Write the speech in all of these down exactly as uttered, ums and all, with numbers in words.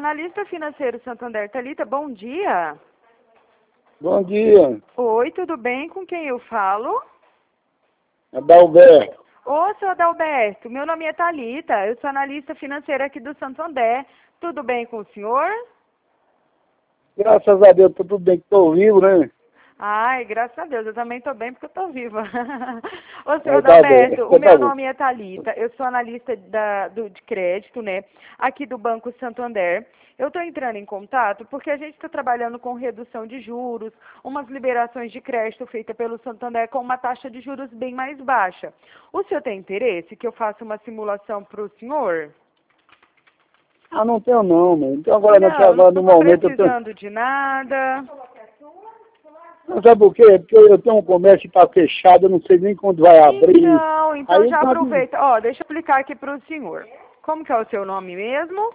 analista financeiro Santander. Thalita, bom dia. Bom dia. Oi, tudo bem? Com quem eu falo? Adalberto. Ô, seu Adalberto, meu nome é Thalita, eu sou analista financeira aqui do Santander. Tudo bem com o senhor? Graças a Deus, tá tudo bem que estou vivo, né? Ai, graças a Deus, eu também estou bem porque eu estou viva. Ô, senhor É, tá Adalberto, bem, o tá meu bom. nome é Thalita, eu sou analista da, do, de crédito, né, aqui do Banco Santander. Eu estou entrando em contato porque a gente está trabalhando com redução de juros, umas liberações de crédito feitas pelo Santander com uma taxa de juros bem mais baixa. O senhor tem interesse que eu faça uma simulação para o senhor? Ah, não tenho não, mano. Então agora não, que Não, agora não no estou momento eu tenho... precisando de nada. Não, sabe por quê? Porque eu tenho um comércio que está fechado, eu não sei nem quando vai abrir. Então, então Aí já tá... aproveita. Ó, deixa eu explicar aqui para o senhor. Como que é o seu nome mesmo?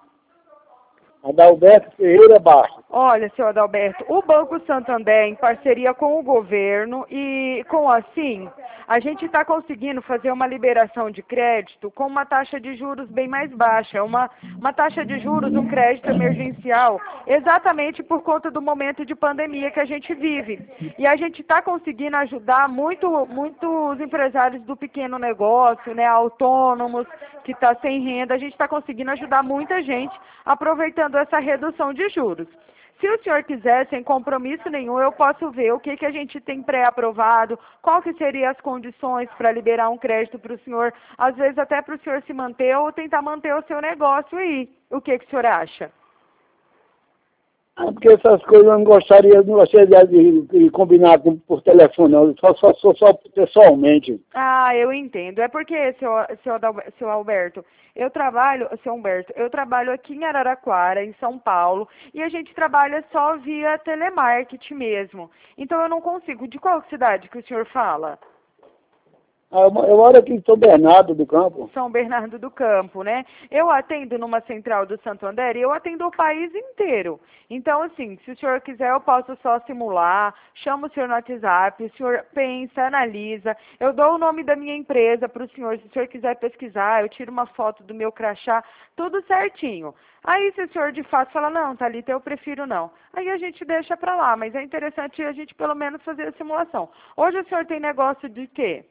Adalberto Ferreira Baixo. Olha, senhor Adalberto, o Banco Santander, em parceria com o governo e com a Sim, a gente está conseguindo fazer uma liberação de crédito com uma taxa de juros bem mais baixa, uma, uma taxa de juros, um crédito emergencial, exatamente por conta do momento de pandemia que a gente vive. E a gente está conseguindo ajudar muito, muitos empresários do pequeno negócio, né, autônomos, que está sem renda, a gente está conseguindo ajudar muita gente aproveitando essa redução de juros. Se o senhor quiser, sem compromisso nenhum, eu posso ver o que, que a gente tem pré-aprovado, qual que seriam as condições para liberar um crédito para o senhor, às vezes até para o senhor se manter ou tentar manter o seu negócio aí. O que, que o senhor acha? Ah, porque essas coisas eu não gostaria, não gostaria de, de combinar com, por telefone, não. Só, só, só, só pessoalmente. Ah, eu entendo. É porque, seu, seu, Adalber- seu Alberto, eu trabalho, seu Humberto, eu trabalho aqui em Araraquara, em São Paulo, e a gente trabalha só via telemarketing mesmo. Então eu não consigo. De qual cidade que o senhor fala? Ah, eu, eu moro aqui em São Bernardo do Campo. São Bernardo do Campo, né? Eu atendo numa central do Santander e eu atendo o país inteiro. Então, assim, se o senhor quiser, eu posso só simular, chamo o senhor no WhatsApp, o senhor pensa, analisa, eu dou o nome da minha empresa para o senhor, se o senhor quiser pesquisar, eu tiro uma foto do meu crachá, tudo certinho. Aí, se o senhor de fato fala, não, Thalita, eu prefiro não. Aí a gente deixa para lá, mas é interessante a gente pelo menos fazer a simulação. Hoje o senhor tem negócio de quê?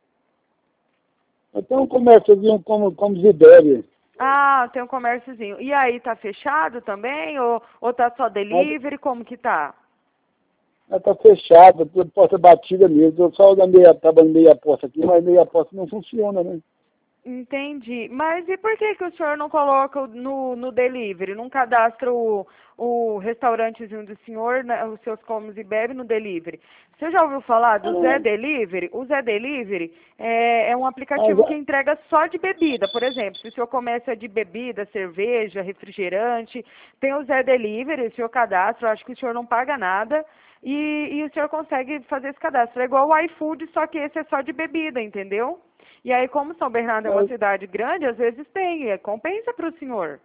Eu tenho um comérciozinho como, como Zidere. Ah, tem um comérciozinho. E aí, tá fechado também? Ou, ou tá só Mas delivery? Como que tá? está fechada, tudo porta batida mesmo. Eu só andei trabalhando meia porta aqui, mas meia porta não funciona, né? Entendi. Mas e por que que o senhor não coloca o- no, no delivery? Não cadastra o, o restaurantezinho do senhor, né, os seus comes e bebe no delivery? Você já ouviu falar do Zé Ah, Delivery? O Zé Delivery é, é um mas, aplicativo que entrega só de bebida. Por exemplo, se o senhor começa de bebida, cerveja, refrigerante, tem o Zé Delivery, o senhor cadastra, eu acho que o senhor não paga nada. E, e o senhor consegue fazer esse cadastro. É igual o iFood, só que esse é só de bebida, entendeu? E aí, como São Bernardo é uma mas, cidade grande, às vezes tem, é, compensa para o senhor.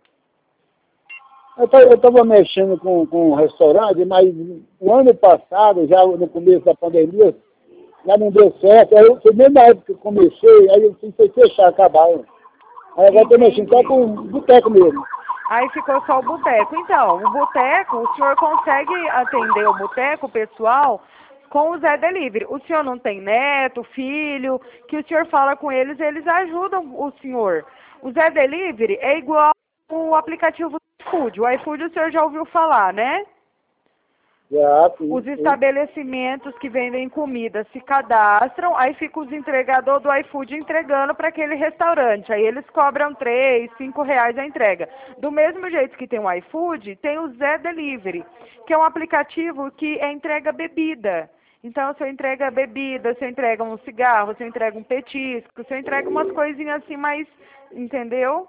eu estava mexendo com, com um restaurante, mas o ano passado, já no começo da pandemia, já não deu certo. Aí eu, foi mesmo na época que eu comecei, aí eu fui fechar, acabaram. Aí agora estou mexendo só Entendi. com boteco mesmo. Aí ficou só o boteco. Então, o boteco, o senhor consegue atender o boteco, pessoal, com o Zé Delivery. O senhor não tem neto, filho, que o senhor fala com eles, eles ajudam o senhor. O Zé Delivery é igual o aplicativo do iFood. O iFood o senhor já ouviu falar, né? Já, sim, Os sim. estabelecimentos que vendem comida se cadastram, aí fica os entregadores do iFood entregando para aquele restaurante. Aí eles cobram três, cinco reais a entrega. Do mesmo jeito que tem o iFood, tem o Zé Delivery, que é um aplicativo que é entrega bebida. Então, você entrega bebida, você entrega um cigarro, você entrega um petisco, você entrega umas coisinhas assim mais, entendeu?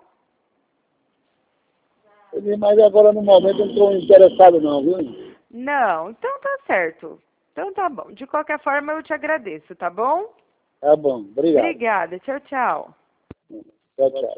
Mas agora no momento eu não estou interessado não, viu? Não, então tá certo. Então tá bom. De qualquer forma, eu te agradeço, tá bom? Tá bom, obrigado. Obrigada. Tchau, tchau. Tchau, tchau.